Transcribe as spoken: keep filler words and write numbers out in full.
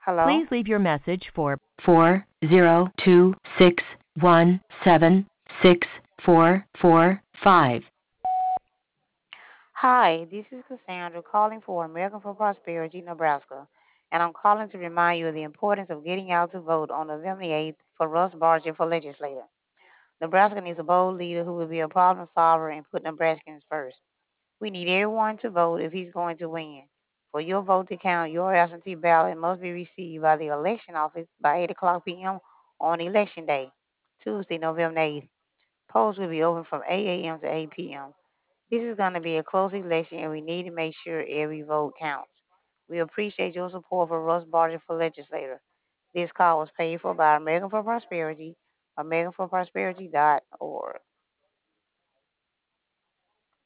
Hello? Please leave your message for four zero two six one seven six four four five. Hi, this is Cassandra calling for American for Prosperity, Nebraska, and I'm calling to remind you of the importance of getting out to vote on November eighth for Russ Barger for legislator. Nebraska needs a bold leader who will be a problem solver and put Nebraskans first. We need everyone to vote if he's going to win. For your vote to count, your absentee ballot must be received by the election office by eight o'clock p.m. on election day, Tuesday, November eighth. Polls will be open from eight a.m. to eight p.m. This is going to be a close election, and we need to make sure every vote counts. We appreciate your support for Russ Barger for legislator. This call was paid for by American for Prosperity, american for prosperity dot org.